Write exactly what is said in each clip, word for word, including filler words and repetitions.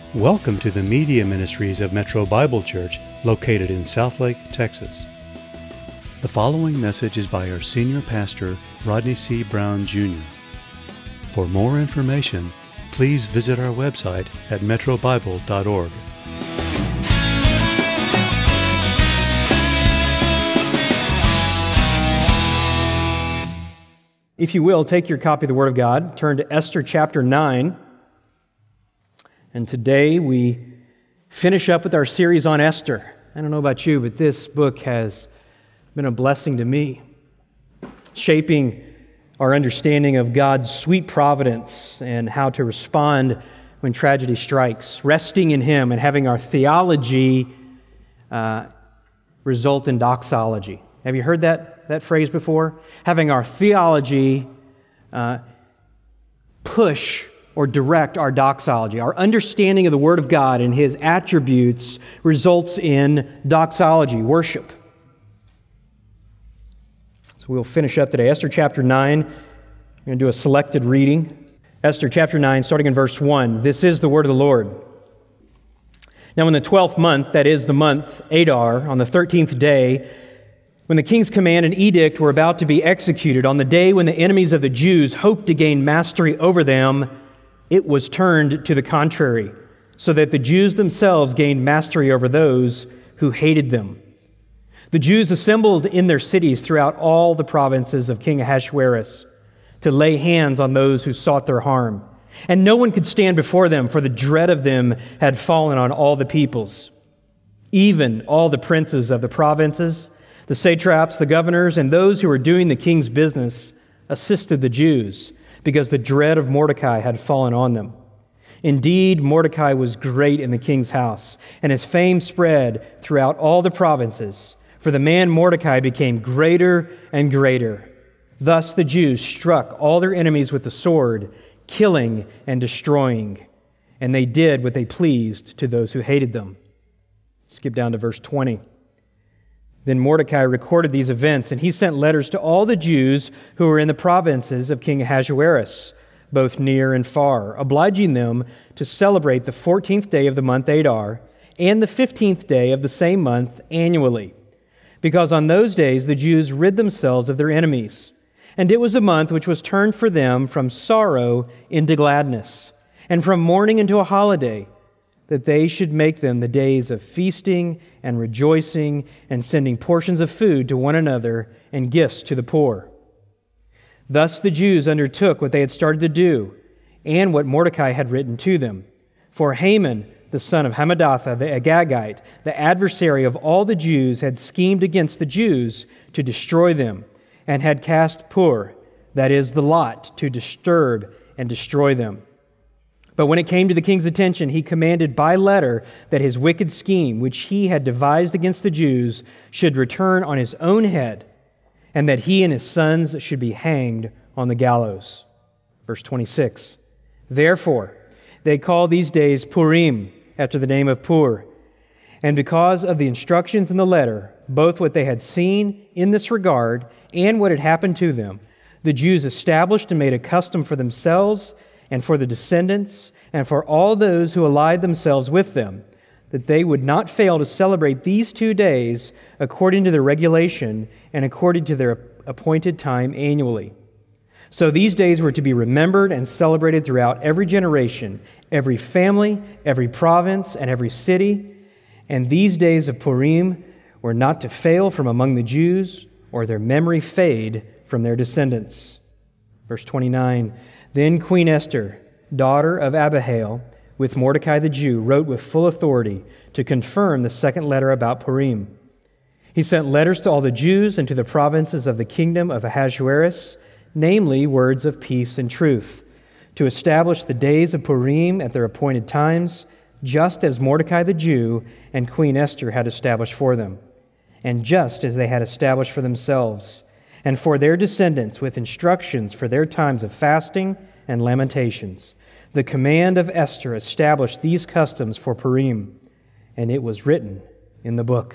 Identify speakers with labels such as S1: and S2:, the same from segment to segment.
S1: Welcome to the Media Ministries of Metro Bible Church, located in Southlake, Texas. The following message is by our senior pastor, Rodney C. Brown, Junior For more information, please visit our website at metro bible dot org.
S2: If you will, take your copy of the Word of God, turn to Esther chapter nine, and today we finish up with our series on Esther. I don't know about you, but this book has been a blessing to me, shaping our understanding of God's sweet providence and how to respond when tragedy strikes, resting in Him and having our theology uh, result in doxology. Have you heard that, that phrase before? Having our theology uh, push or direct our doxology. Our understanding of the Word of God and His attributes results in doxology, worship. So we'll finish up today. Esther chapter nine, we're going to do a selected reading. Esther chapter nine, starting in verse one. This is the word of the Lord. Now in the twelfth month, that is the month Adar, on the thirteenth day, when the king's command and edict were about to be executed, on the day when the enemies of the Jews hoped to gain mastery over them, it was turned to the contrary, so that the Jews themselves gained mastery over those who hated them. The Jews assembled in their cities throughout all the provinces of King Ahasuerus to lay hands on those who sought their harm. And no one could stand before them, for the dread of them had fallen on all the peoples. Even all the princes of the provinces, the satraps, the governors, and those who were doing the king's business assisted the Jews, because the dread of Mordecai had fallen on them. Indeed, Mordecai was great in the king's house, and his fame spread throughout all the provinces. For the man Mordecai became greater and greater. Thus the Jews struck all their enemies with the sword, killing and destroying. And they did what they pleased to those who hated them. Skip down to verse twenty. Then Mordecai recorded these events, and he sent letters to all the Jews who were in the provinces of King Ahasuerus, both near and far, obliging them to celebrate the fourteenth day of the month Adar and the fifteenth day of the same month annually, because on those days the Jews rid themselves of their enemies. And it was a month which was turned for them from sorrow into gladness, and from mourning into a holiday, that they should make them the days of feasting and rejoicing and sending portions of food to one another and gifts to the poor. Thus the Jews undertook what they had started to do and what Mordecai had written to them. For Haman, the son of Hammedatha, the Agagite, the adversary of all the Jews, had schemed against the Jews to destroy them and had cast Pur, that is, the lot, to disturb and destroy them. But when it came to the king's attention, he commanded by letter that his wicked scheme, which he had devised against the Jews, should return on his own head, and that he and his sons should be hanged on the gallows. Verse twenty-six. Therefore, they call these days Purim, after the name of Pur. And because of the instructions in the letter, both what they had seen in this regard and what had happened to them, the Jews established and made a custom for themselves and for the descendants, and for all those who allied themselves with them, that they would not fail to celebrate these two days according to their regulation and according to their appointed time annually. So these days were to be remembered and celebrated throughout every generation, every family, every province, and every city. And these days of Purim were not to fail from among the Jews, or their memory fade from their descendants. Verse twenty-nine. Then Queen Esther, daughter of Abihail, with Mordecai the Jew, wrote with full authority to confirm the second letter about Purim. He sent letters to all the Jews and to the provinces of the kingdom of Ahasuerus, namely words of peace and truth, to establish the days of Purim at their appointed times, just as Mordecai the Jew and Queen Esther had established for them, and just as they had established for themselves, and for their descendants with instructions for their times of fasting and lamentations. The command of Esther established these customs for Purim, and it was written in the book.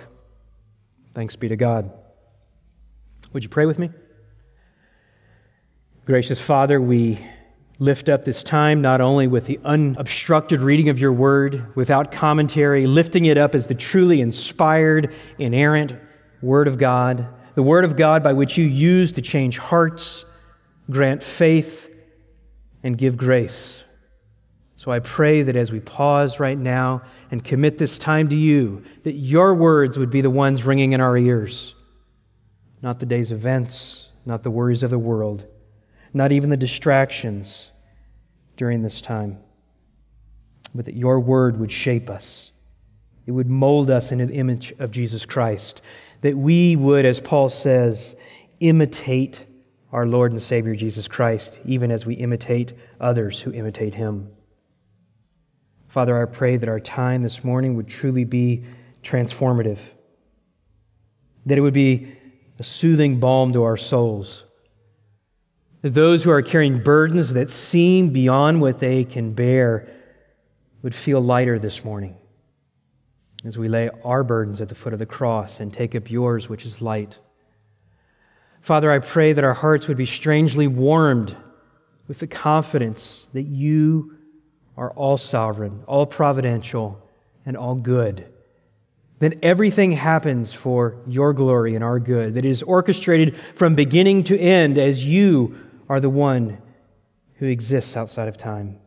S2: Thanks be to God. Would you pray with me? Gracious Father, we lift up this time not only with the unobstructed reading of your word, without commentary, lifting it up as the truly inspired, inerrant Word of God, the Word of God by which you use to change hearts, grant faith, and give grace. So I pray that as we pause right now and commit this time to you, that your words would be the ones ringing in our ears, not the day's events, not the worries of the world, not even the distractions during this time, but that your word would shape us. It would mold us into the image of Jesus Christ, that we would, as Paul says, imitate our Lord and Savior Jesus Christ, even as we imitate others who imitate Him. Father, I pray that our time this morning would truly be transformative, that it would be a soothing balm to our souls, that those who are carrying burdens that seem beyond what they can bear would feel lighter this morning as we lay our burdens at the foot of the cross and take up yours, which is light. Father, I pray that our hearts would be strangely warmed with the confidence that you are all sovereign, all providential, and all good. That everything happens for your glory and our good, that it is orchestrated from beginning to end as you are the one who exists outside of time.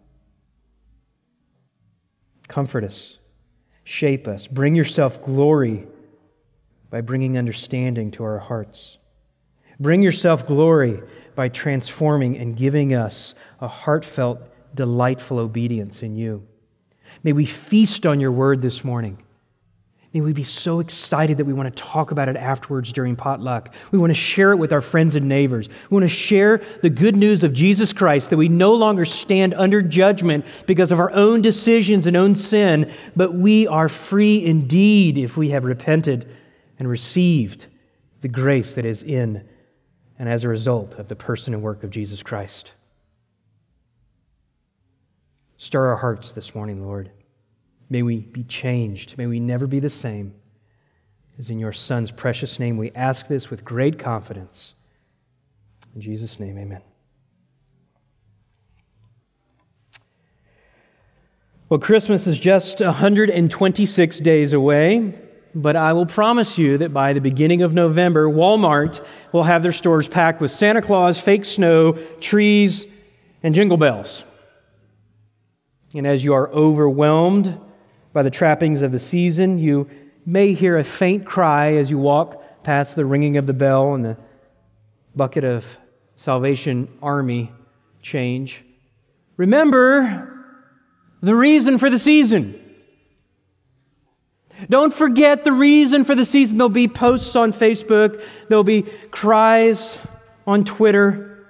S2: Comfort us, shape us, bring yourself glory by bringing understanding to our hearts. Bring yourself glory by transforming and giving us a heartfelt, delightful obedience in you. May we feast on your word this morning. May we be so excited that we want to talk about it afterwards during potluck. We want to share it with our friends and neighbors. We want to share the good news of Jesus Christ, that we no longer stand under judgment because of our own decisions and own sin, but we are free indeed if we have repented and received the grace that is in and as a result of the person and work of Jesus Christ. Stir our hearts this morning, Lord. May we be changed. May we never be the same. As in your Son's precious name, we ask this with great confidence. In Jesus' name, amen. Well, Christmas is just one hundred twenty-six days away, but I will promise you that by the beginning of November, Walmart will have their stores packed with Santa Claus, fake snow, trees, and jingle bells. And as you are overwhelmed by the trappings of the season, you may hear a faint cry as you walk past the ringing of the bell and the bucket of Salvation Army change. Remember the reason for the season. Don't forget the reason for the season. There'll be posts on Facebook. There'll be cries on Twitter.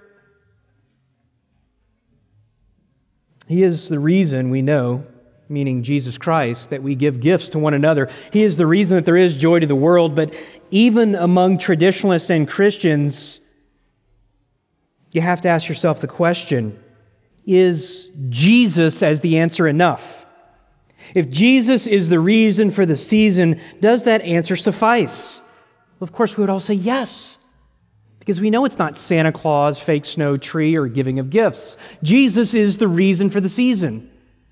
S2: He is the reason we know, meaning Jesus Christ, that we give gifts to one another. He is the reason that there is joy to the world. But even among traditionalists and Christians, you have to ask yourself the question, is Jesus as the answer enough? If Jesus is the reason for the season, does that answer suffice? Well, of course, we would all say yes, because we know it's not Santa Claus, fake snow, tree, or giving of gifts. Jesus is the reason for the season.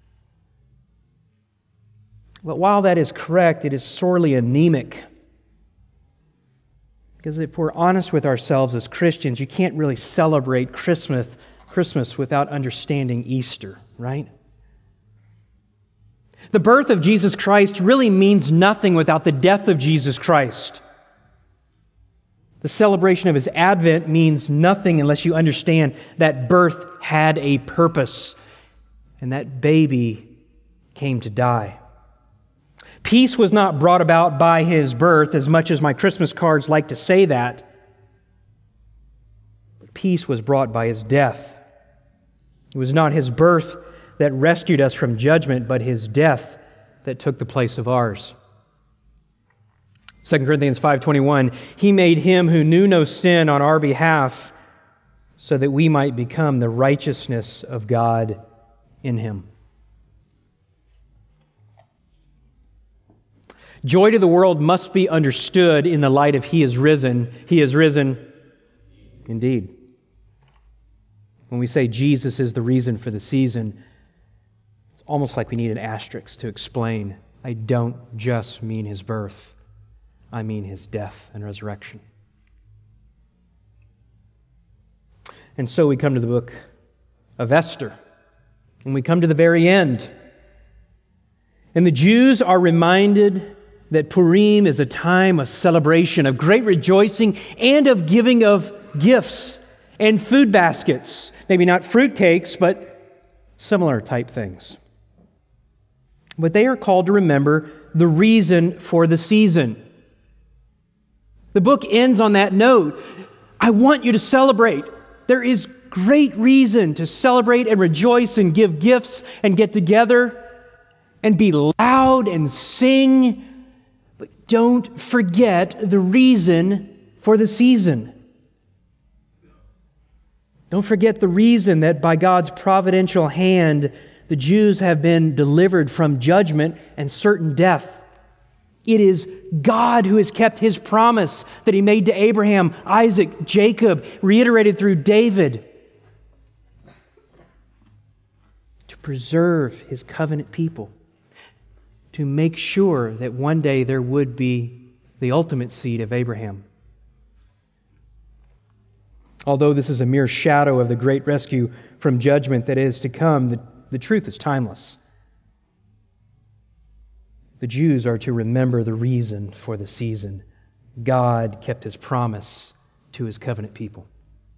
S2: But while that is correct, it is sorely anemic. Because if we're honest with ourselves as Christians, you can't really celebrate Christmas, Christmas without understanding Easter, right? The birth of Jesus Christ really means nothing without the death of Jesus Christ. The celebration of His advent means nothing unless you understand that birth had a purpose, and that baby came to die. Peace was not brought about by His birth, as much as my Christmas cards like to say that. But peace was brought by His death. It was not His birth that rescued us from judgment, but His death that took the place of ours. Second Corinthians five twenty-one, He made Him who knew no sin on our behalf so that we might become the righteousness of God in Him. Joy to the world must be understood in the light of He is risen. He is risen indeed. When we say Jesus is the reason for the season, it's almost like we need an asterisk to explain, I don't just mean his birth, I mean his death and resurrection. And so we come to the book of Esther, and we come to the very end. And the Jews are reminded that Purim is a time of celebration, of great rejoicing, and of giving of gifts and food baskets. Maybe not fruitcakes, but similar type things. But they are called to remember the reason for the season. The book ends on that note. I want you to celebrate. There is great reason to celebrate and rejoice and give gifts and get together and be loud and sing. But don't forget the reason for the season. Don't forget the reason that by God's providential hand, the Jews have been delivered from judgment and certain death. It is God who has kept his promise that he made to Abraham, Isaac, Jacob, reiterated through David, to preserve his covenant people, to make sure that one day there would be the ultimate seed of Abraham. Although this is a mere shadow of the great rescue from judgment that is to come, the, the truth is timeless. The Jews are to remember the reason for the season. God kept his promise to his covenant people.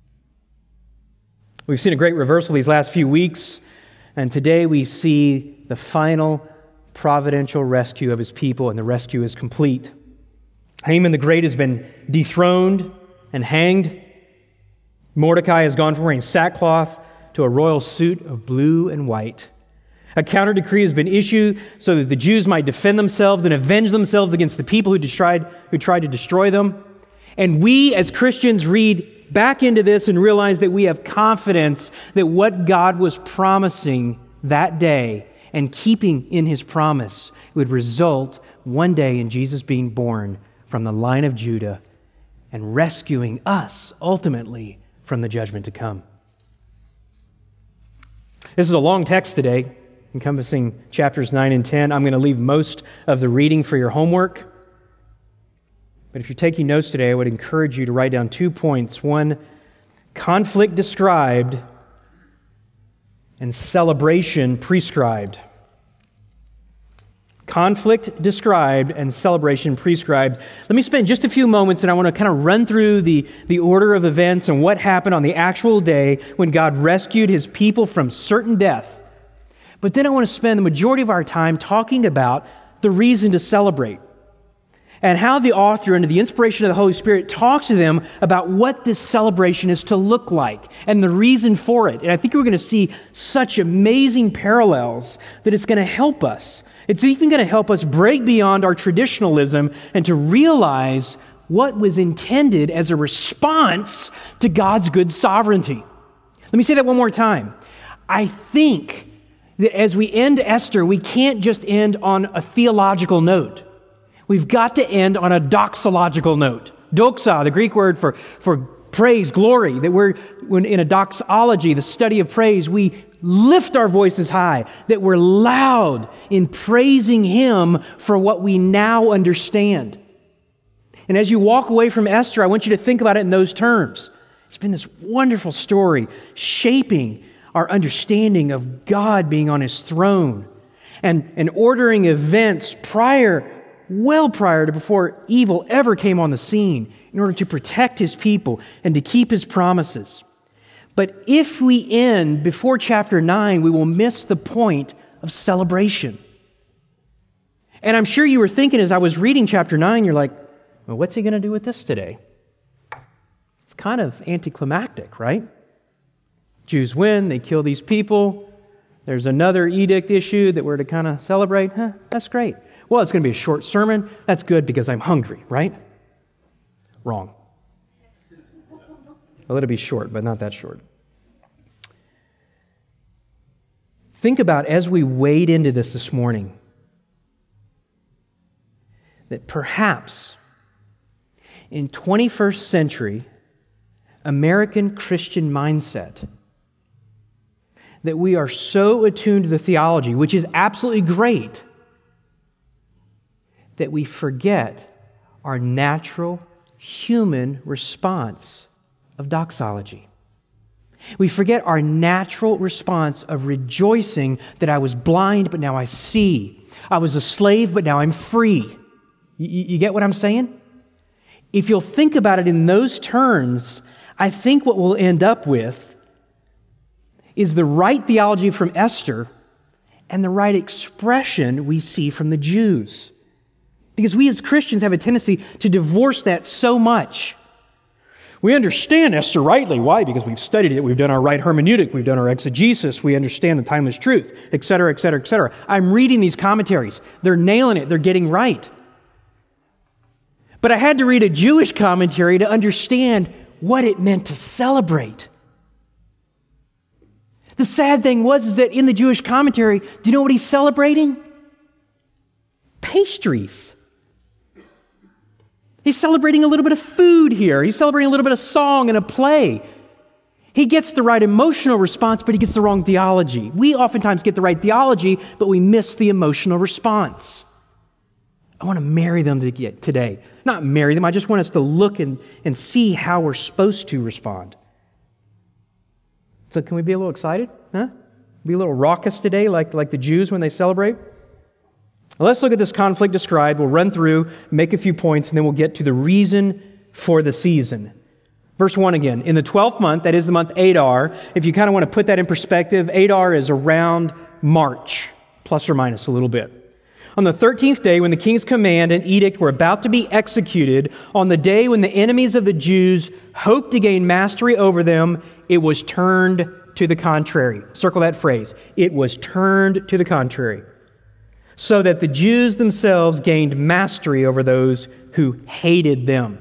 S2: We've seen a great reversal these last few weeks, and today we see the final providential rescue of his people, and the rescue is complete. Haman the Great has been dethroned and hanged. Mordecai has gone from wearing sackcloth to a royal suit of blue and white. A counter decree has been issued so that the Jews might defend themselves and avenge themselves against the people who tried, who tried to destroy them. And we as Christians read back into this and realize that we have confidence that what God was promising that day and keeping in his promise would result one day in Jesus being born from the line of Judah and rescuing us ultimately from the judgment to come. This is a long text today, encompassing chapters nine and ten. I'm going to leave most of the reading for your homework. But if you're taking notes today, I would encourage you to write down two points. One, conflict described, and celebration prescribed. Conflict described and celebration prescribed. Let me spend just a few moments and I want to kind of run through the, the order of events and what happened on the actual day when God rescued his people from certain death. But then I want to spend the majority of our time talking about the reason to celebrate and how the author, under the inspiration of the Holy Spirit, talks to them about what this celebration is to look like and the reason for it. And I think we're going to see such amazing parallels that it's going to help us. It's even going to help us break beyond our traditionalism and to realize what was intended as a response to God's good sovereignty. Let me say that one more time. I think that as we end Esther, we can't just end on a theological note. We've got to end on a doxological note. Doxa, the Greek word for, for praise, glory, that we're when in a doxology, the study of praise, we lift our voices high, that we're loud in praising him for what we now understand. And as you walk away from Esther, I want you to think about it in those terms. It's been this wonderful story shaping our understanding of God being on his throne and, and ordering events prior, well prior to before evil ever came on the scene in order to protect his people and to keep his promises. But if we end before chapter nine, we will miss the point of celebration. And I'm sure you were thinking as I was reading chapter nine, you're like, well, what's he going to do with this today? It's kind of anticlimactic, right? Jews win, they kill these people. There's another edict issue that we're to kind of celebrate. Huh, that's great. Well, it's going to be a short sermon. That's good because I'm hungry, right? Wrong. Well, it'll be short, but not that short. Think about, as we wade into this this morning, that perhaps in twenty-first century American Christian mindset, that we are so attuned to the theology, which is absolutely great, that we forget our natural human response of doxology. We forget our natural response of rejoicing that I was blind, but now I see. I was a slave, but now I'm free. You, you get what I'm saying? If you'll think about it in those terms, I think what we'll end up with is the right theology from Esther and the right expression we see from the Jews. Because we as Christians have a tendency to divorce that so much. We understand Esther rightly. Why? Because we've studied it. We've done our right hermeneutic. We've done our exegesis. We understand the timeless truth, et cetera, et cetera, et cetera. I'm reading these commentaries. They're nailing it. They're getting right. But I had to read a Jewish commentary to understand what it meant to celebrate. The sad thing was is that in the Jewish commentary, do you know what he's celebrating? Pastries. He's celebrating a little bit of food here. He's celebrating a little bit of song and a play. He gets the right emotional response, but he gets the wrong theology. We oftentimes get the right theology, but we miss the emotional response. I want to marry them today. Not marry them. I just want us to look and, and see how we're supposed to respond. So can we be a little excited? Huh? Be a little raucous today like, like the Jews when they celebrate? Well, let's look at this conflict described. We'll run through, make a few points, and then we'll get to the reason for the season. Verse one again. In the twelfth month, that is the month Adar, if you kind of want to put that in perspective, Adar is around March, plus or minus a little bit. On the thirteenth day, when the king's command and edict were about to be executed, on the day when the enemies of the Jews hoped to gain mastery over them, it was turned to the contrary. Circle that phrase. It was turned to the contrary. So that the Jews themselves gained mastery over those who hated them.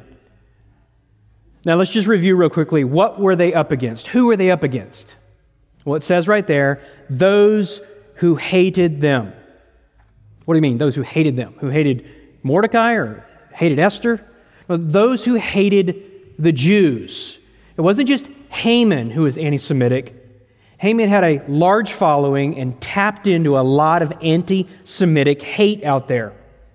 S2: Now let's just review real quickly. What were they up against? Who were they up against? Well, it says right there, those who hated them. What do you mean, those who hated them? Who hated Mordecai or hated Esther? Well, those who hated the Jews. It wasn't just Haman who was anti-Semitic. Haman had a large following and tapped into a lot of anti-Semitic hate out there.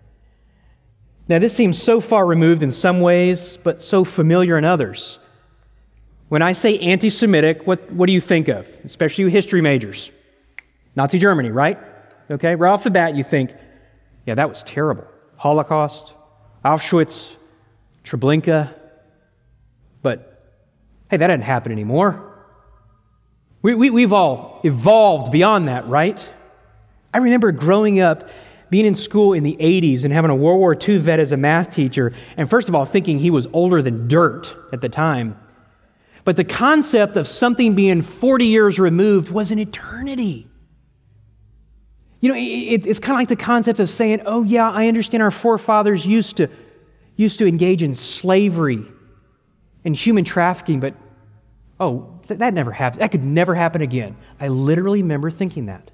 S2: Now, this seems so far removed in some ways, but so familiar in others. When I say anti-Semitic, what, what do you think of? Especially you history majors. Nazi Germany, right? Okay, right off the bat you think, yeah, that was terrible. Holocaust, Auschwitz, Treblinka. But, hey, that doesn't happen anymore. We, we, we've all evolved beyond that, right? I remember growing up, being in school in the eighties and having a World War Two vet as a math teacher, and first of all, thinking he was older than dirt at the time. But the concept of something being forty years removed was an eternity. You know, it, it's kind of like the concept of saying, oh yeah, I understand our forefathers used to, used to engage in slavery and human trafficking, but oh, th- that never happened. That could never happen again. I literally remember thinking that.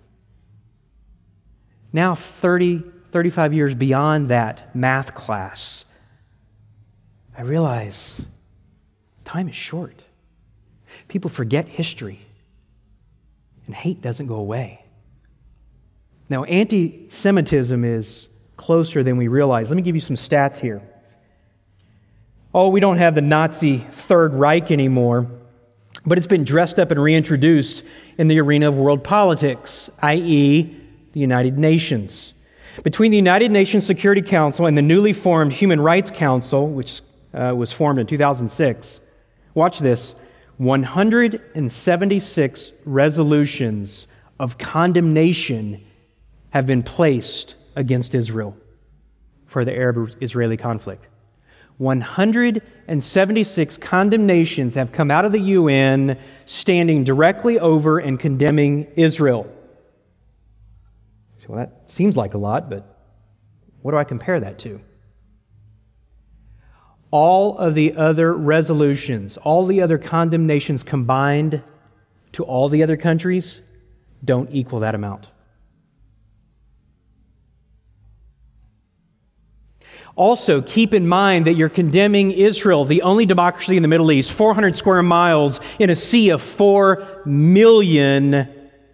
S2: Now, thirty, thirty-five years beyond that math class, I realize time is short. People forget history, and hate doesn't go away. Now, anti-Semitism is closer than we realize. Let me give you some stats here. Oh, we don't have the Nazi Third Reich anymore, but it's been dressed up and reintroduced in the arena of world politics, that is the United Nations. Between the United Nations Security Council and the newly formed Human Rights Council, which uh, was formed in two thousand six, watch this, one hundred seventy-six resolutions of condemnation have been placed against Israel for the Arab-Israeli conflict. one hundred seventy-six condemnations have come out of the U N standing directly over and condemning Israel. So, well, that seems like a lot, but what do I compare that to? All of the other resolutions, all the other condemnations combined to all the other countries don't equal that amount. Also, keep in mind that you're condemning Israel, the only democracy in the Middle East, four hundred square miles in a sea of four million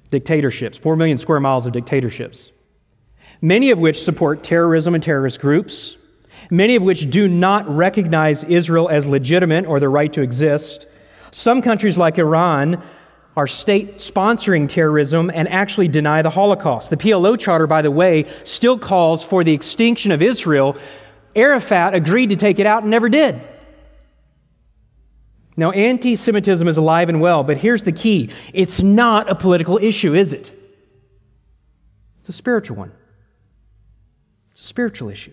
S2: dictatorships, four million square miles of dictatorships, many of which support terrorism and terrorist groups, many of which do not recognize Israel as legitimate or their right to exist. Some countries like Iran are state-sponsoring terrorism and actually deny the Holocaust. The P L O Charter, by the way, still calls for the extinction of Israel. Arafat agreed to take it out and never did. Now, anti-Semitism is alive and well, but here's the key. It's not a political issue, is it? It's a spiritual one. It's a spiritual issue.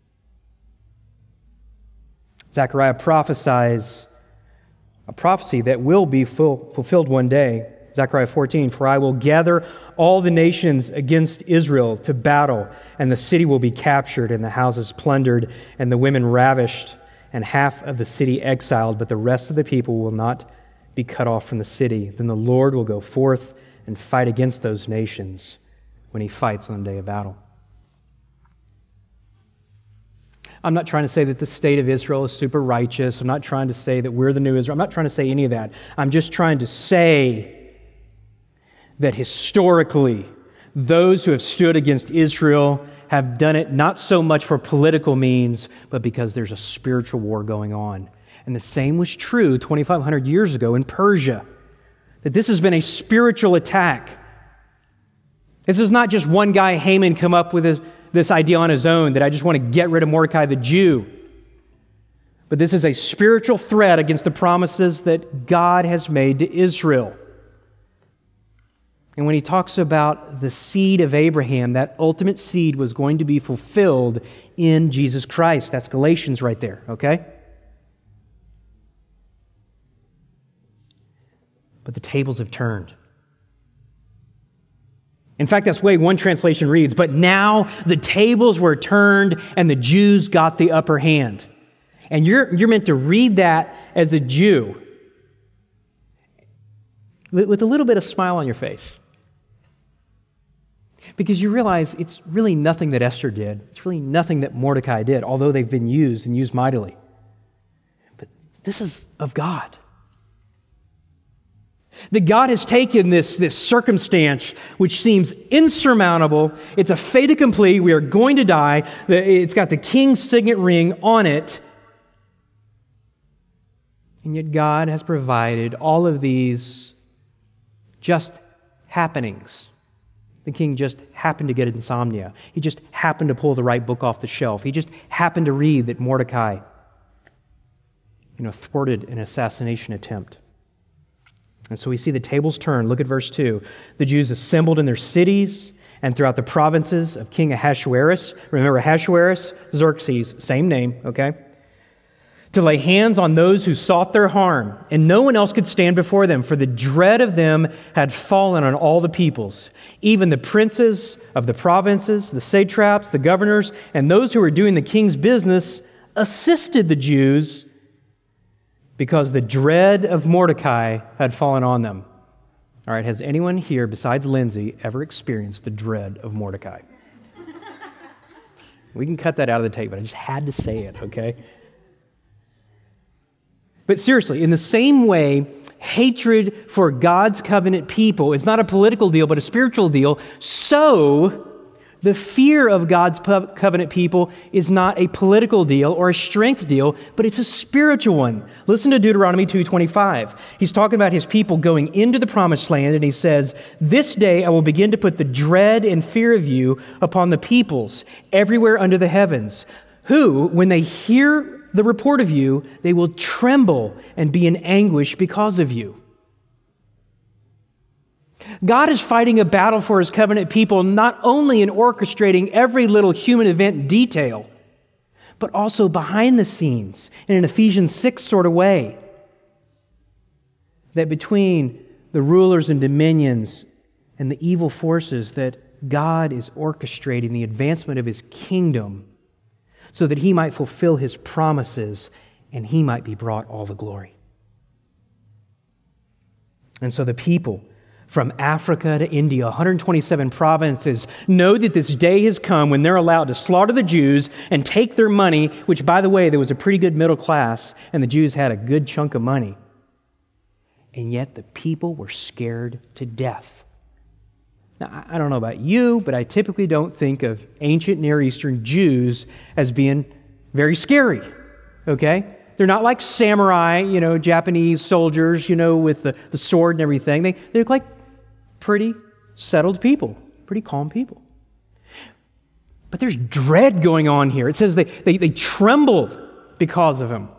S2: Zechariah prophesies a prophecy that will be full, fulfilled one day. Zechariah fourteen, "For I will gather all the nations against Israel to battle, and the city will be captured, and the houses plundered, and the women ravished, and half of the city exiled, but the rest of the people will not be cut off from the city. Then the Lord will go forth and fight against those nations when he fights on the day of battle." I'm not trying to say that the state of Israel is super righteous. I'm not trying to say that we're the new Israel. I'm not trying to say any of that. I'm just trying to say that historically, those who have stood against Israel have done it not so much for political means, but because there's a spiritual war going on. And the same was true twenty-five hundred years ago in Persia, that this has been a spiritual attack. This is not just one guy, Haman, come up with a this idea on his own that I just want to get rid of Mordecai the Jew. But this is a spiritual threat against the promises that God has made to Israel. And when he talks about the seed of Abraham, that ultimate seed was going to be fulfilled in Jesus Christ. That's Galatians right there, okay? But the tables have turned. In fact, that's the way one translation reads, "But now the tables were turned and the Jews got the upper hand." And you're, you're meant to read that as a Jew with, with a little bit of smile on your face. Because you realize it's really nothing that Esther did. It's really nothing that Mordecai did, although they've been used and used mightily. But this is of God. That God has taken this, this circumstance which seems insurmountable. It's a fait accompli. We are going to die. It's got the king's signet ring on it. And yet God has provided all of these just happenings. The king just happened to get insomnia. He just happened to pull the right book off the shelf. He just happened to read that Mordecai, you know, thwarted an assassination attempt. And so we see the tables turn. Look at verse two. "The Jews assembled in their cities and throughout the provinces of King Ahasuerus." Remember Ahasuerus, Xerxes, same name, okay? "To lay hands on those who sought their harm, and no one else could stand before them, for the dread of them had fallen on all the peoples. Even the princes of the provinces, the satraps, the governors, and those who were doing the king's business assisted the Jews, because the dread of Mordecai had fallen on them." All right, has anyone here besides Lindsay ever experienced the dread of Mordecai? We can cut that out of the tape, but I just had to say it, okay? But seriously, in the same way, hatred for God's covenant people is not a political deal, but a spiritual deal, so the fear of God's covenant people is not a political deal or a strength deal, but it's a spiritual one. Listen to Deuteronomy two twenty-five. He's talking about his people going into the promised land, and he says, "This day I will begin to put the dread and fear of you upon the peoples everywhere under the heavens, who, when they hear the report of you, they will tremble and be in anguish because of you." God is fighting a battle for his covenant people, not only in orchestrating every little human event detail, but also behind the scenes in an Ephesians six sort of way. That between the rulers and dominions and the evil forces, that God is orchestrating the advancement of his kingdom so that he might fulfill his promises and he might be brought all the glory. And so the people from Africa to India, one hundred twenty-seven provinces, know that this day has come when they're allowed to slaughter the Jews and take their money, which, by the way, there was a pretty good middle class, and the Jews had a good chunk of money. And yet the people were scared to death. Now, I don't know about you, but I typically don't think of ancient Near Eastern Jews as being very scary, okay? They're not like samurai, you know, Japanese soldiers, you know, with the, the sword and everything. They, they look like pretty settled people, pretty calm people. But there's dread going on here. It says they, they, they trembled because of him.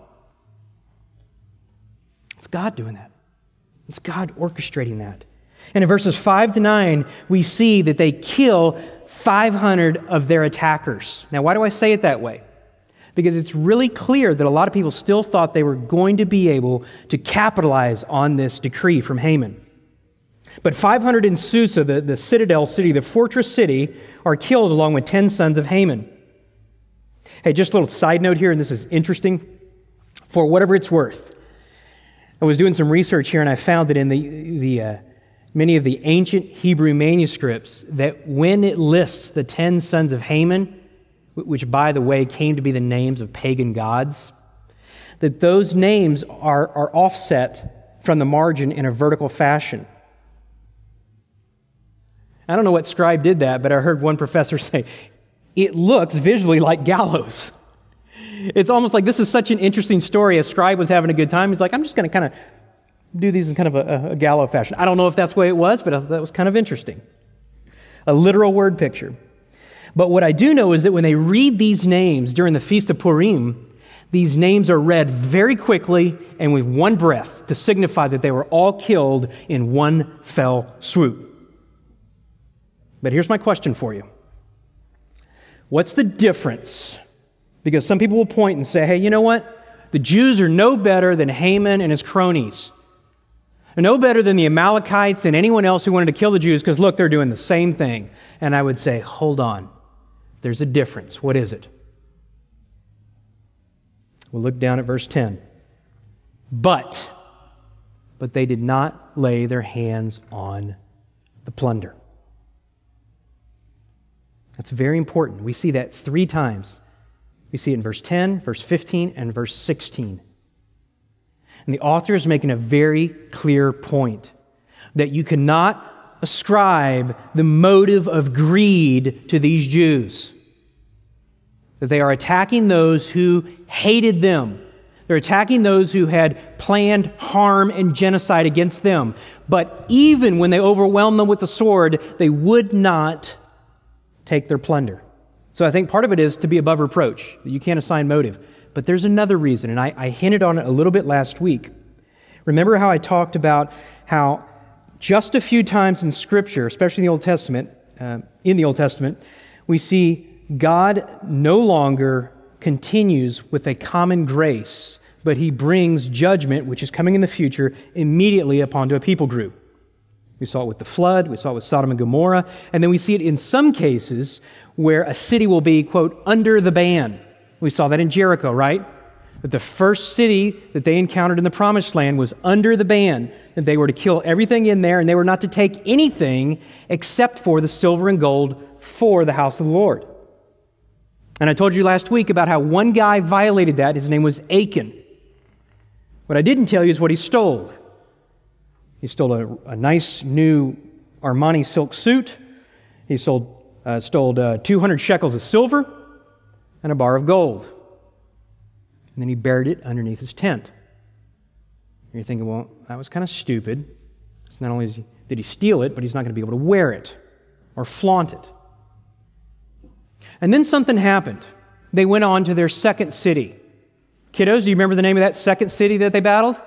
S2: It's God doing that. It's God orchestrating that. And in verses five to nine, we see that they kill five hundred of their attackers. Now, why do I say it that way? Because it's really clear that a lot of people still thought they were going to be able to capitalize on this decree from Haman. But five hundred in Susa, the, the citadel city, the fortress city, are killed along with ten sons of Haman. Hey, just a little side note here, and this is interesting. For whatever it's worth, I was doing some research here, and I found that in the the uh, many of the ancient Hebrew manuscripts, that when it lists the ten sons of Haman, which, by the way, came to be the names of pagan gods, that those names are, are offset from the margin in a vertical fashion. I don't know what scribe did that, but I heard one professor say, it looks visually like gallows. It's almost like this is such an interesting story. A scribe was having a good time. He's like, I'm just going to kind of do these in kind of a, a gallows fashion. I don't know if that's the way it was, but that was kind of interesting. A literal word picture. But what I do know is that when they read these names during the Feast of Purim, these names are read very quickly and with one breath to signify that they were all killed in one fell swoop. But here's my question for you. What's the difference? Because some people will point and say, hey, you know what? The Jews are no better than Haman and his cronies. They're no better than the Amalekites and anyone else who wanted to kill the Jews because, look, they're doing the same thing. And I would say, hold on. There's a difference. What is it? We'll look down at verse ten. But, but they did not lay their hands on the plunder. That's very important. We see that three times. We see it in verse ten, verse fifteen, and verse sixteen. And the author is making a very clear point that you cannot ascribe the motive of greed to these Jews. That they are attacking those who hated them. They're attacking those who had planned harm and genocide against them. But even when they overwhelmed them with the sword, they would not take their plunder. So I think part of it is to be above reproach. You can't assign motive. But there's another reason, and I, I hinted on it a little bit last week. Remember how I talked about how just a few times in Scripture, especially in the Old Testament, uh, in the Old Testament, we see God no longer continues with a common grace, but He brings judgment, which is coming in the future, immediately upon to a people group. We saw it with the flood, we saw it with Sodom and Gomorrah, and then we see it in some cases where a city will be, quote, under the ban. We saw that in Jericho, right? That the first city that they encountered in the Promised Land was under the ban, that they were to kill everything in there, and they were not to take anything except for the silver and gold for the house of the Lord. And I told you last week about how one guy violated that. His name was Achan. What I didn't tell you is what he stole. He stole a, a nice new Armani silk suit. He sold, uh, stole uh, two hundred shekels of silver and a bar of gold. And then he buried it underneath his tent. And you're thinking, well, that was kind of stupid. It's not only did he steal it, but he's not going to be able to wear it or flaunt it. And then something happened. They went on to their second city. Kiddos, do you remember the name of that second city that they battled?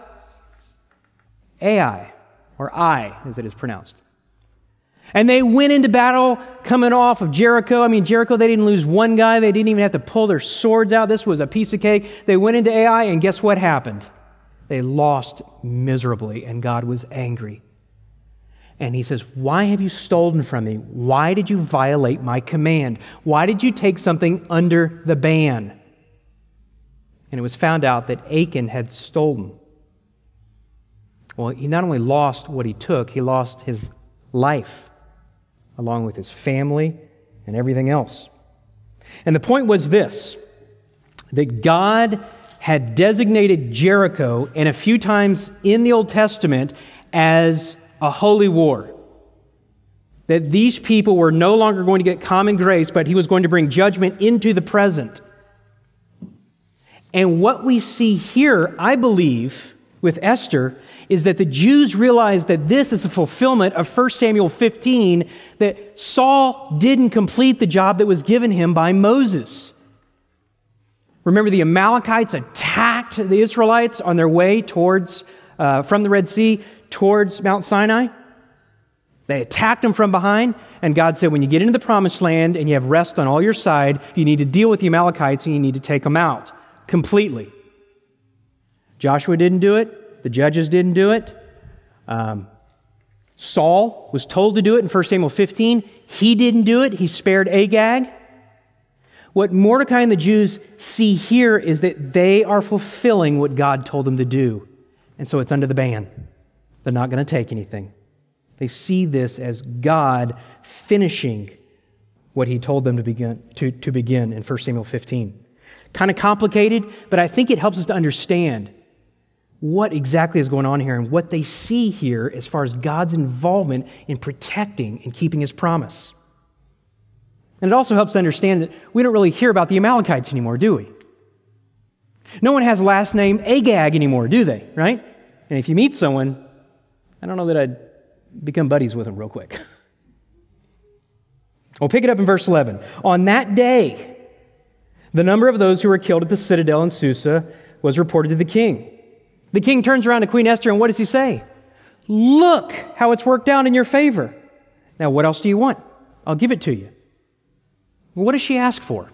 S2: Ai, or Ai, as it is pronounced. And they went into battle coming off of Jericho. I mean, Jericho, they didn't lose one guy. They didn't even have to pull their swords out. This was a piece of cake. They went into Ai, and guess what happened? They lost miserably, and God was angry. And He says, why have you stolen from me? Why did you violate my command? Why did you take something under the ban? And it was found out that Achan had stolen. Well, he not only lost what he took, he lost his life, along with his family and everything else. And the point was this, that God had designated Jericho, and a few times in the Old Testament, as a holy war. that these people were no longer going to get common grace, but he was going to bring judgment into the present. And what we see here, I believe, with Esther, is that the Jews realized that this is a fulfillment of First Samuel fifteen, that Saul didn't complete the job that was given him by Moses. Remember, the Amalekites attacked the Israelites on their way towards, uh, from the Red Sea towards Mount Sinai. They attacked them from behind, and God said, when you get into the promised land and you have rest on all your side, you need to deal with the Amalekites and you need to take them out completely. Joshua didn't do it. The judges didn't do it. Um, Saul was told to do it in First Samuel fifteen. He didn't do it. He spared Agag. What Mordecai and the Jews see here is that they are fulfilling what God told them to do. And so it's under the ban. They're not going to take anything. They see this as God finishing what he told them to begin, to, to begin in First Samuel fifteen. Kind of complicated, but I think it helps us to understand what exactly is going on here and what they see here as far as God's involvement in protecting and keeping his promise. And it also helps to understand that we don't really hear about the Amalekites anymore, do we? No one has last name Agag anymore, do they? Right? And if you meet someone, I don't know that I'd become buddies with them real quick. We'll pick it up in verse eleven. On that day, the number of those who were killed at the citadel in Susa was reported to the king. The king turns around to Queen Esther, and what does he say? Look how it's worked out in your favor. Now, what else do you want? I'll give it to you. Well, what does she ask for?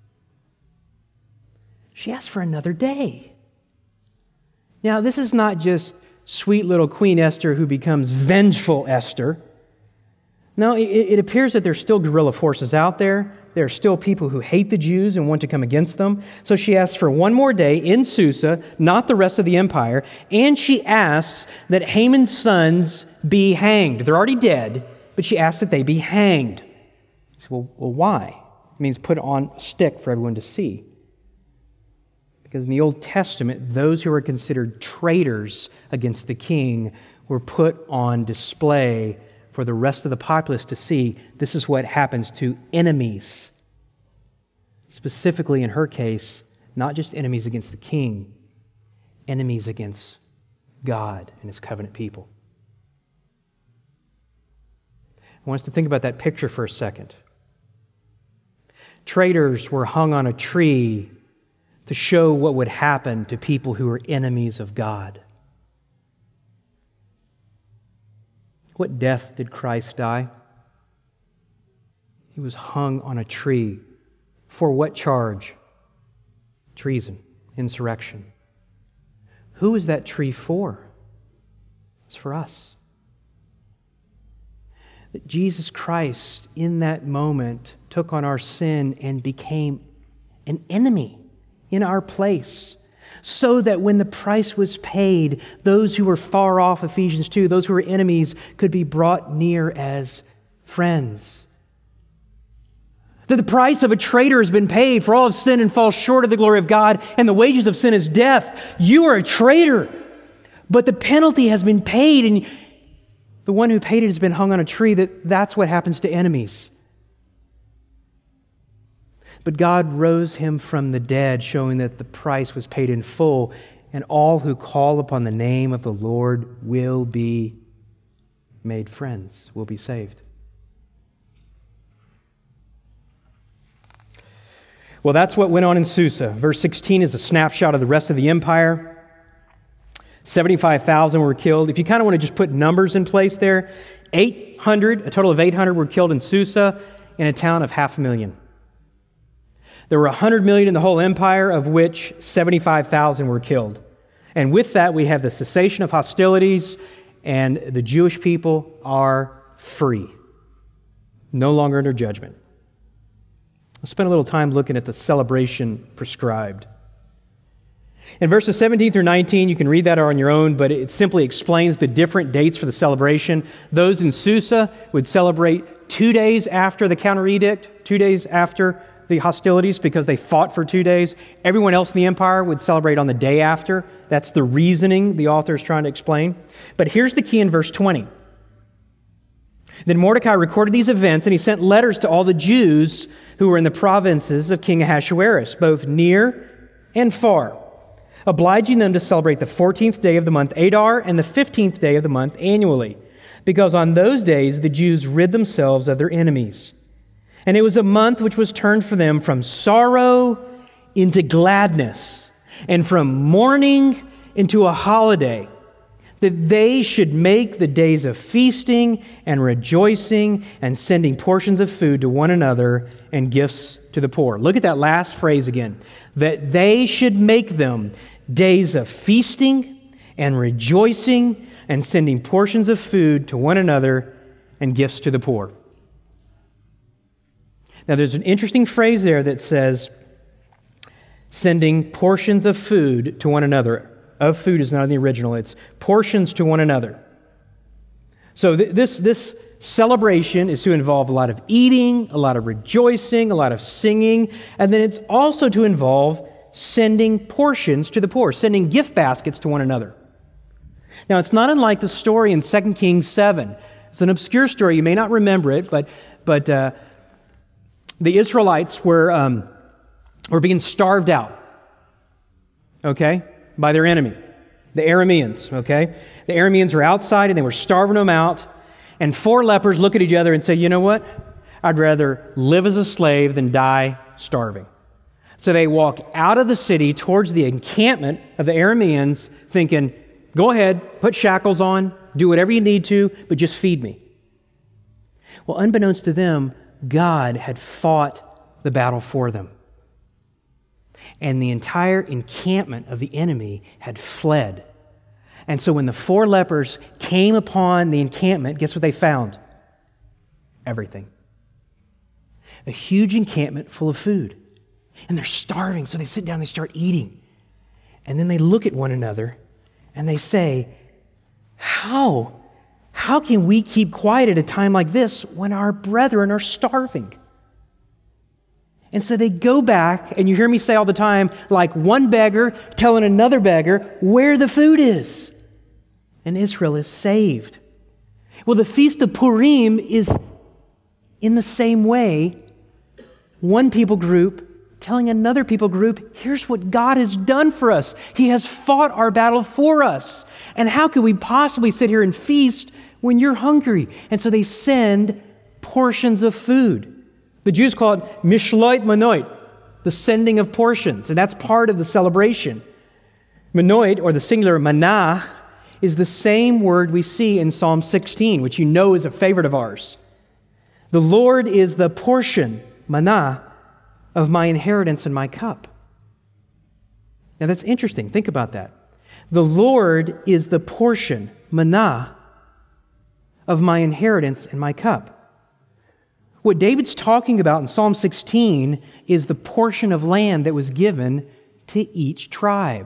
S2: She asks for another day. Now, this is not just sweet little Queen Esther who becomes vengeful Esther. No, it, it appears that there's still guerrilla forces out there. There are still people who hate the Jews and want to come against them. So she asks for one more day in Susa, not the rest of the empire, and she asks that Haman's sons be hanged. They're already dead, but she asks that they be hanged. I said, well, well, why? It means put on a stick for everyone to see. Because in the Old Testament, those who were considered traitors against the king were put on display for the rest of the populace to see. This is what happens to enemies. Specifically in her case, not just enemies against the king, enemies against God and his covenant people. I want us to think about that picture for a second. Traitors were hung on a tree to show what would happen to people who were enemies of God. What death did Christ die? He was hung on a tree. For what charge? Treason, insurrection. Who is that tree for? It's for us. That Jesus Christ, in that moment, took on our sin and became an enemy in our place, so that when the price was paid, those who were far off, Ephesians two, those who were enemies, could be brought near as friends. That the price of a traitor has been paid, for all have sinned and fall short of the glory of God, and the wages of sin is death. You are a traitor, but the penalty has been paid, and the one who paid it has been hung on a tree. That that's what happens to enemies. But God rose him from the dead, showing that the price was paid in full, and all who call upon the name of the Lord will be made friends, will be saved. Well, that's what went on in Susa. Verse sixteen is a snapshot of the rest of the empire. seventy-five thousand were killed. If you kind of want to just put numbers in place there, eight hundred, a total of eight hundred were killed in Susa, in a town of half a million. There were one hundred million in the whole empire, of which seventy-five thousand were killed. And with that, we have the cessation of hostilities, and the Jewish people are free, no longer under judgment. We'll spend a little time looking at the celebration prescribed. In verses seventeen through nineteen, you can read that on your own, but it simply explains the different dates for the celebration. Those in Susa would celebrate two days after the counter edict, two days after the hostilities, because they fought for two days. Everyone else in the empire would celebrate on the day after. That's the reasoning the author is trying to explain. But here's the key in verse twenty. Then Mordecai recorded these events, and he sent letters to all the Jews who were in the provinces of King Ahasuerus, both near and far, obliging them to celebrate the fourteenth day of the month Adar and the fifteenth day of the month annually, because on those days the Jews rid themselves of their enemies. And it was a month which was turned for them from sorrow into gladness, and from mourning into a holiday, that they should make the days of feasting and rejoicing and sending portions of food to one another and gifts to the poor. Look at that last phrase again. That they should make them days of feasting and rejoicing and sending portions of food to one another and gifts to the poor. Now there's an interesting phrase there that says, sending portions of food to one another. Of food is not in the original. It's portions to one another. So th- this, this celebration is to involve a lot of eating, a lot of rejoicing, a lot of singing, and then it's also to involve sending portions to the poor, sending gift baskets to one another. Now, it's not unlike the story in Second Kings seven. It's an obscure story. You may not remember it, but, but uh, the Israelites were, um, were being starved out, okay, by their enemy, the Arameans, okay? The Arameans were outside and they were starving them out, and four lepers look at each other and say, you know what? I'd rather live as a slave than die starving. So they walk out of the city towards the encampment of the Arameans thinking, go ahead, put shackles on, do whatever you need to, but just feed me. Well, unbeknownst to them, God had fought the battle for them. And the entire encampment of the enemy had fled. And so when the four lepers came upon the encampment, guess what they found? Everything. A huge encampment full of food. And they're starving, so they sit down and they start eating. And then they look at one another and they say, how? How can we keep quiet at a time like this when our brethren are starving? And so they go back, and you hear me say all the time, like one beggar telling another beggar where the food is. And Israel is saved. Well, the Feast of Purim is in the same way. One people group telling another people group, here's what God has done for us. He has fought our battle for us. And how could we possibly sit here and feast when you're hungry? And so they send portions of food. The Jews call it mishloit manoit, the sending of portions, and that's part of the celebration. Manoit, or the singular manah, is the same word we see in Psalm sixteen, which you know is a favorite of ours. The Lord is the portion, manah, of my inheritance and my cup. Now that's interesting. Think about that. The Lord is the portion, manah, of my inheritance and my cup. What David's talking about in Psalm sixteen is the portion of land that was given to each tribe.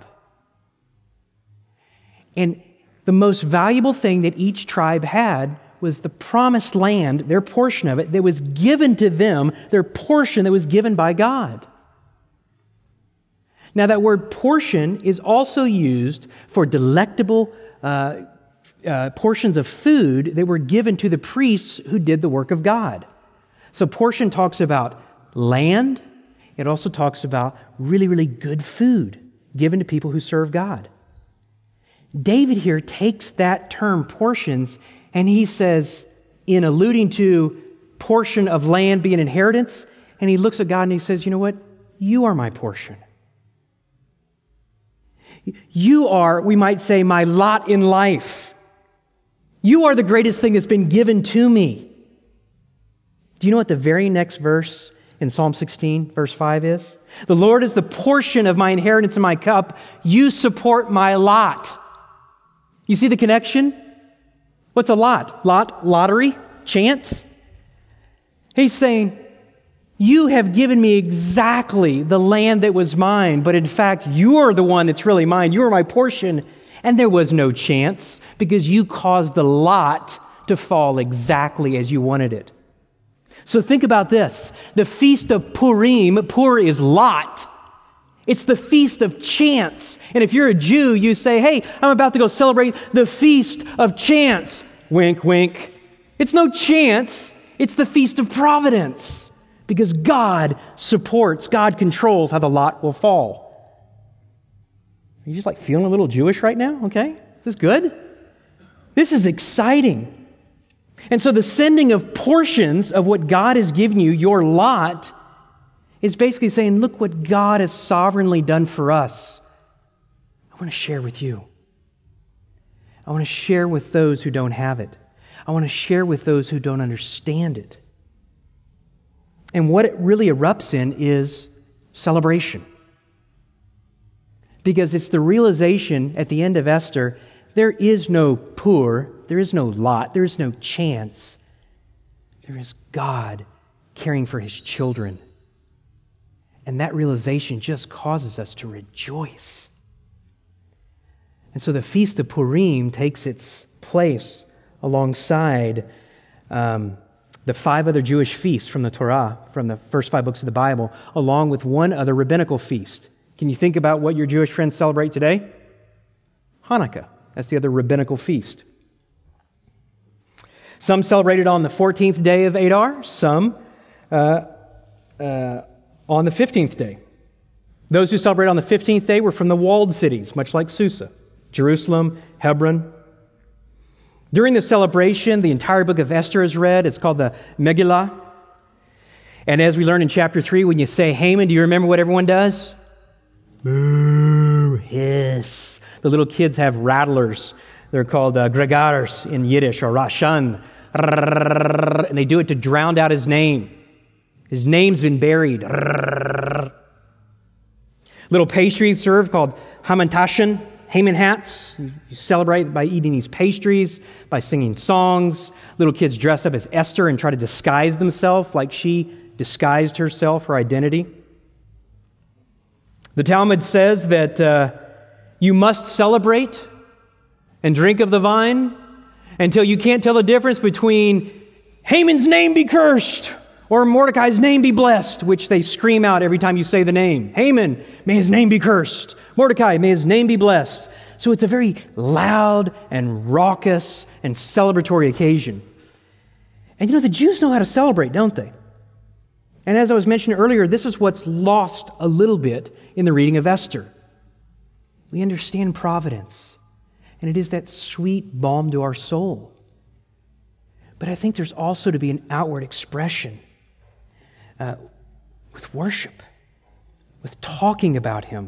S2: And the most valuable thing that each tribe had was the promised land, their portion of it, that was given to them, their portion that was given by God. Now, that word portion is also used for delectable uh, uh, portions of food that were given to the priests who did the work of God. So portion talks about land. It also talks about really, really good food given to people who serve God. David here takes that term portions and he says, in alluding to portion of land being inheritance, and he looks at God and he says, you know what? You are my portion. You are, we might say, my lot in life. You are the greatest thing that's been given to me. Do you know what the very next verse in Psalm sixteen, verse five is? The Lord is the portion of my inheritance and my cup. You support my lot. You see the connection? What's a lot? Lot, lottery, chance? He's saying, you have given me exactly the land that was mine, but in fact, you're the one that's really mine. You are my portion. And there was no chance because you caused the lot to fall exactly as you wanted it. So think about this. The Feast of Purim, Pur is lot. It's the feast of chance. And if you're a Jew, you say, hey, I'm about to go celebrate the Feast of Chance. Wink, wink. It's no chance. It's the Feast of Providence, because God supports, God controls how the lot will fall. Are you just like feeling a little Jewish right now? Okay, is this good? This is exciting. And so the sending of portions of what God has given you, your lot, is basically saying, look what God has sovereignly done for us. I want to share with you. I want to share with those who don't have it. I want to share with those who don't understand it. And what it really erupts in is celebration. Because it's the realization at the end of Esther, there is no poor, there is no lot, there is no chance. There is God caring for His children. And that realization just causes us to rejoice. And so the Feast of Purim takes its place alongside um, the five other Jewish feasts from the Torah, from the first five books of the Bible, along with one other rabbinical feast. Can you think about what your Jewish friends celebrate today? Hanukkah. That's the other rabbinical feast. Some celebrate it on the fourteenth day of Adar, some uh, uh, on the fifteenth day. Those who celebrate on the fifteenth day were from the walled cities, much like Susa, Jerusalem, Hebron. During the celebration, the entire book of Esther is read. It's called the Megillah. And as we learn in chapter three, when you say Haman, do you remember what everyone does? Boo, hiss. The little kids have rattlers. They're called uh, gregars in Yiddish, or Rashan. And they do it to drown out his name. His name's been buried. Little pastries served called Hamantashen, Haman hats. You celebrate by eating these pastries, by singing songs. Little kids dress up as Esther and try to disguise themselves like she disguised herself, her identity. The Talmud says that uh, you must celebrate and drink of the vine until you can't tell the difference between Haman's name be cursed or Mordecai's name be blessed, which they scream out every time you say the name. Haman, may his name be cursed. Mordecai, may his name be blessed. So it's a very loud and raucous and celebratory occasion. And you know, the Jews know how to celebrate, don't they? And as I was mentioning earlier, this is what's lost a little bit in the reading of Esther. We understand providence, and it is that sweet balm to our soul. But I think there's also to be an outward expression uh, with worship, with talking about Him.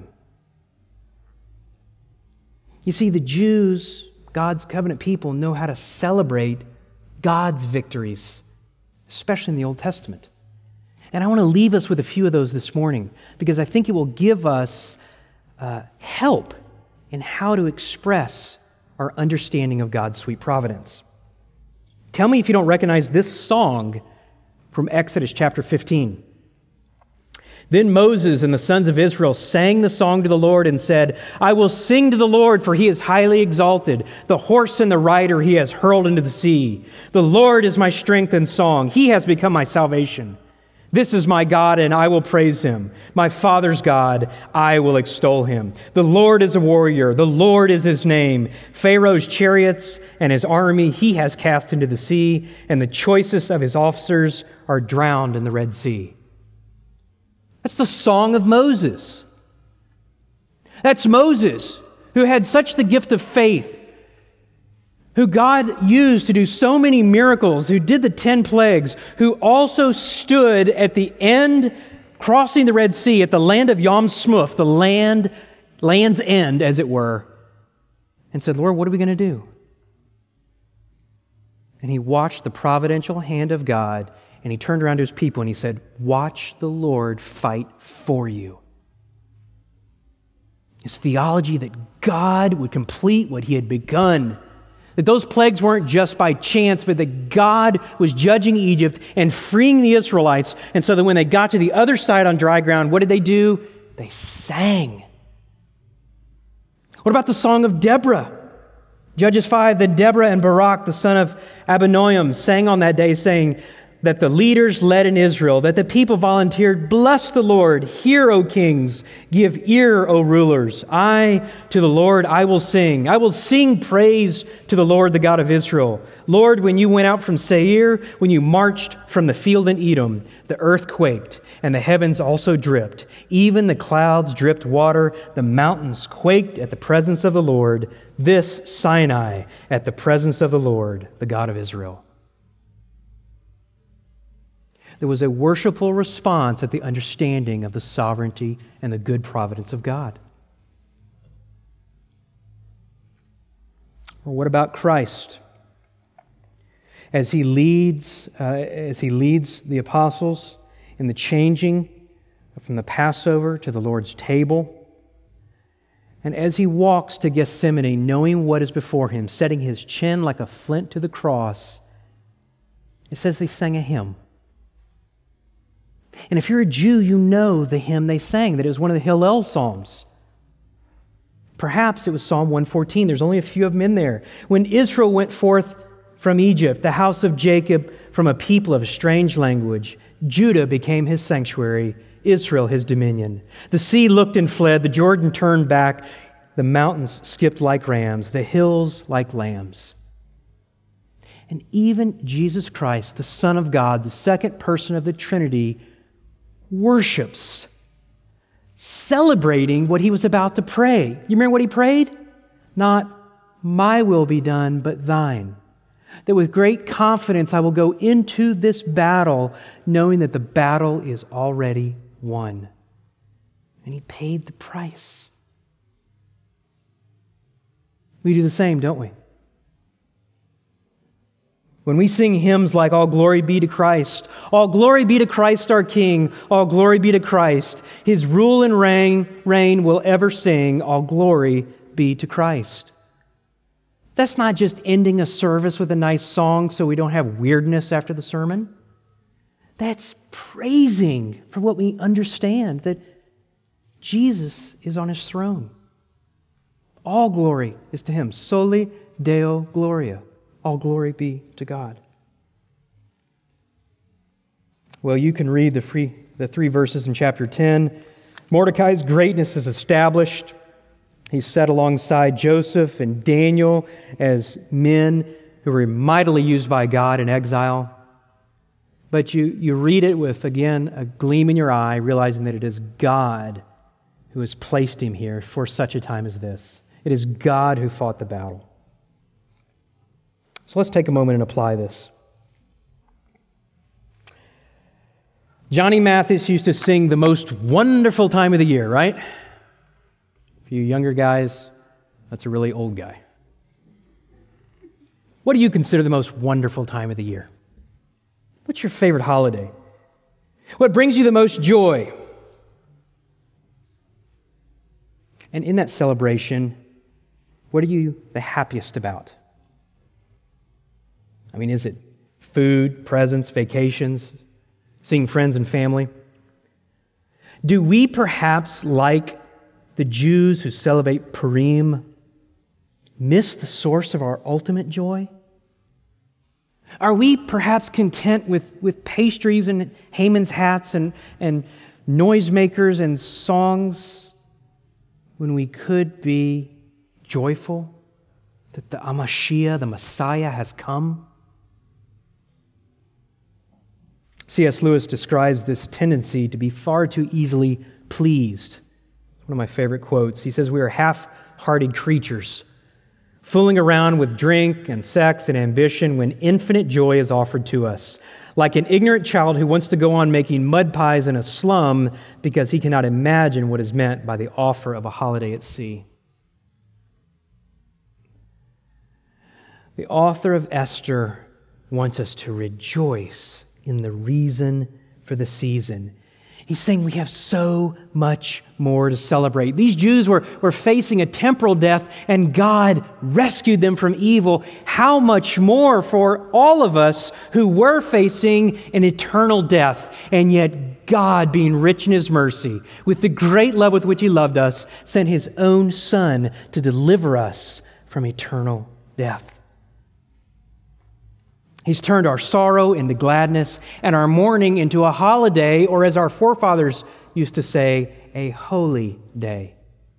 S2: You see, the Jews, God's covenant people, know how to celebrate God's victories, especially in the Old Testament. And I want to leave us with a few of those this morning because I think it will give us uh, help in how to express our understanding of God's sweet providence. Tell me if you don't recognize this song from Exodus chapter fifteen. Then Moses and the sons of Israel sang the song to the Lord and said, I will sing to the Lord, for He is highly exalted. The horse and the rider He has hurled into the sea. The Lord is my strength and song. He has become my salvation. This is my God, and I will praise Him. My Father's God, I will extol Him. The Lord is a warrior. The Lord is His name. Pharaoh's chariots and his army He has cast into the sea, and the choicest of His officers are drowned in the Red Sea. That's the song of Moses. That's Moses, who had such the gift of faith, who God used to do so many miracles, who did the ten plagues, who also stood at the end, crossing the Red Sea, at the land of Yam Smuth, the land, land's end, as it were, and said, Lord, what are we going to do? And he watched the providential hand of God, and he turned around to his people and he said, watch the Lord fight for you. It's theology that God would complete what He had begun. That those plagues weren't just by chance, but that God was judging Egypt and freeing the Israelites. And so that when they got to the other side on dry ground, what did they do? They sang. What about the song of Deborah? Judges five, then Deborah and Barak, the son of Abinoam, sang on that day, saying, that the leaders led in Israel, that the people volunteered, bless the Lord, hear, O kings, give ear, O rulers. I, to the Lord, I will sing. I will sing praise to the Lord, the God of Israel. Lord, when you went out from Seir, when you marched from the field in Edom, the earth quaked, and the heavens also dripped. Even the clouds dripped water. The mountains quaked at the presence of the Lord. This Sinai at the presence of the Lord, the God of Israel. There was a worshipful response at the understanding of the sovereignty and the good providence of God. Or what about Christ? As he leads, uh, as he leads the apostles in the changing from the Passover to the Lord's table, and as he walks to Gethsemane, knowing what is before him, setting his chin like a flint to the cross, it says they sang a hymn. And if you're a Jew, you know the hymn they sang, that it was one of the Hillel Psalms. Perhaps it was Psalm one fourteen. There's only a few of them in there. When Israel went forth from Egypt, the house of Jacob from a people of a strange language, Judah became his sanctuary, Israel his dominion. The sea looked and fled, the Jordan turned back, the mountains skipped like rams, the hills like lambs. And even Jesus Christ, the Son of God, the second person of the Trinity, worships, celebrating what he was about to pray. You remember what he prayed? Not my will be done, but thine. That with great confidence I will go into this battle, knowing that the battle is already won. And he paid the price. We do the same, don't we? When we sing hymns like All Glory Be to Christ, All Glory Be to Christ our King, All Glory Be to Christ, His rule and reign, reign will ever sing, All Glory Be to Christ. That's not just ending a service with a nice song so we don't have weirdness after the sermon. That's praising for what we understand, that Jesus is on His throne. All glory is to Him. Soli Deo Gloria. All glory be to God. Well, you can read the, free, the three verses in chapter ten. Mordecai's greatness is established. He's set alongside Joseph and Daniel as men who were mightily used by God in exile. But you, you read it with, again, a gleam in your eye, realizing that it is God who has placed him here for such a time as this. It is God who fought the battle. So let's take a moment and apply this. Johnny Mathis used to sing the most wonderful time of the year, right? For you younger guys, that's a really old guy. What do you consider the most wonderful time of the year? What's your favorite holiday? What brings you the most joy? And in that celebration, what are you the happiest about? I mean, is it food, presents, vacations, seeing friends and family? Do we perhaps, like the Jews who celebrate Purim, miss the source of our ultimate joy? Are we perhaps content with, with pastries and Haman's hats and, and noisemakers and songs when we could be joyful that the Amashiach, the Messiah, has come? C S Lewis describes this tendency to be far too easily pleased. One of my favorite quotes. He says, "We are half-hearted creatures, fooling around with drink and sex and ambition when infinite joy is offered to us, like an ignorant child who wants to go on making mud pies in a slum because he cannot imagine what is meant by the offer of a holiday at sea." The author of Esther wants us to rejoice in the reason for the season. He's saying we have so much more to celebrate. These Jews were, were facing a temporal death, and God rescued them from evil. How much more for all of us who were facing an eternal death, and yet God, being rich in His mercy, with the great love with which He loved us, sent His own Son to deliver us from eternal death. He's turned our sorrow into gladness and our mourning into a holiday, or as our forefathers used to say, a holy day.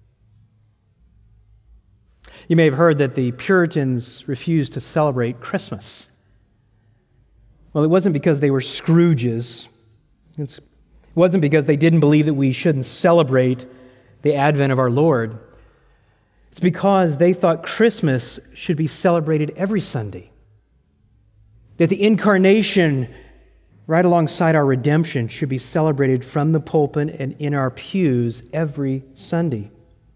S2: You may have heard that the Puritans refused to celebrate Christmas. Well, it wasn't because they were Scrooges. It wasn't because they didn't believe that we shouldn't celebrate the advent of our Lord. It's because they thought Christmas should be celebrated every Sunday. That the incarnation, right alongside our redemption, should be celebrated from the pulpit and in our pews every Sunday.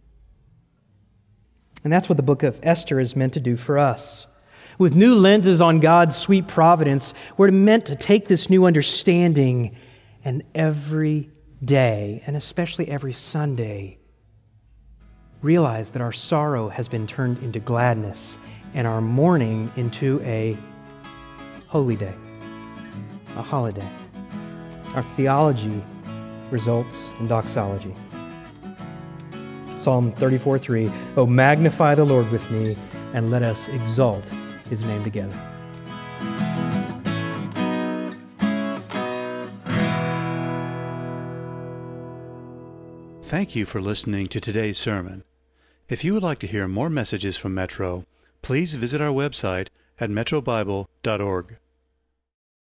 S2: And that's what the book of Esther is meant to do for us. With new lenses on God's sweet providence, we're meant to take this new understanding and every day, and especially every Sunday, realize that our sorrow has been turned into gladness and our mourning into a holy day, a holiday. Our theology results in doxology. Psalm thirty-four three, "Oh, magnify the Lord with me, and let us exalt His name together."
S1: Thank you for listening to today's sermon. If you would like to hear more messages from Metro, please visit our website at metro bible dot org.